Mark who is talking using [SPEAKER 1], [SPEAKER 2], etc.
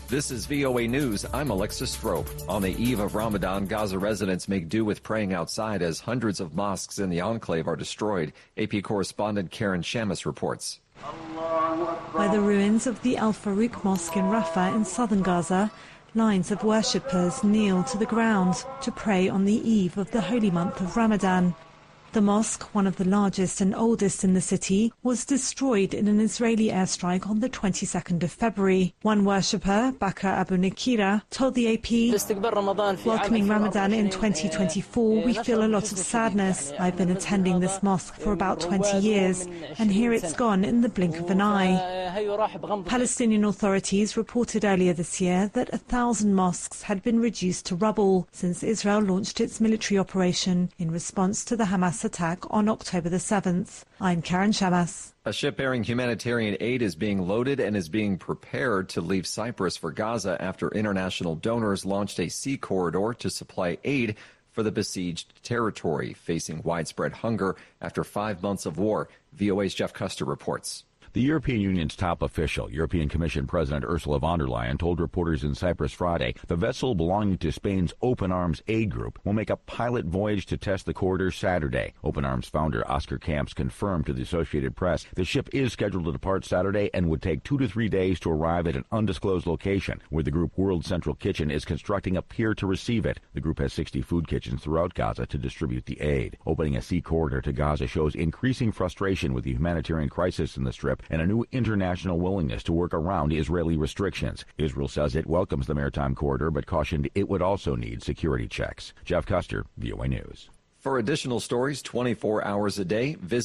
[SPEAKER 1] This is VOA News. I'm Alexis Strope. On the eve of Ramadan, Gaza residents make do with praying outside as hundreds of mosques in the enclave are destroyed. AP correspondent Karen Shamas reports.
[SPEAKER 2] By the ruins of the Al Farouk Mosque in Rafah in southern Gaza, lines of worshippers kneel to the ground to pray on the eve of the holy month of Ramadan. The mosque, one of the largest and oldest in the city, was destroyed in an Israeli airstrike on the 22nd of February. One worshipper, Bakr Abu Nikira, told the AP, "Welcoming Ramadan in 2024, we feel a lot of sadness. I've been attending this mosque for about 20 years, and here it's gone in the blink of an eye." Palestinian authorities reported earlier this year that 1,000 mosques had been reduced to rubble since Israel launched its military operation in response to the Hamas attack on October the 7th. I'm Karen Shamas.
[SPEAKER 1] A ship bearing humanitarian aid is being loaded and is being prepared to leave Cyprus for Gaza after international donors launched a sea corridor to supply aid for the besieged territory, facing widespread hunger after 5 months of war. VOA's Jeff Custer reports.
[SPEAKER 3] The European Union's top official, European Commission President Ursula von der Leyen, told reporters in Cyprus Friday the vessel belonging to Spain's Open Arms Aid Group will make a pilot voyage to test the corridor Saturday. Open Arms founder Oscar Camps confirmed to the Associated Press the ship is scheduled to depart Saturday and would take 2 to 3 days to arrive at an undisclosed location, where the group World Central Kitchen is constructing a pier to receive it. The group has 60 food kitchens throughout Gaza to distribute the aid. Opening a sea corridor to Gaza shows increasing frustration with the humanitarian crisis in the Strip and a new international willingness to work around Israeli restrictions. Israel says it welcomes the maritime corridor, but cautioned it would also need security checks. Jeff Custer, VOA News.
[SPEAKER 1] For additional stories 24 hours a day, visit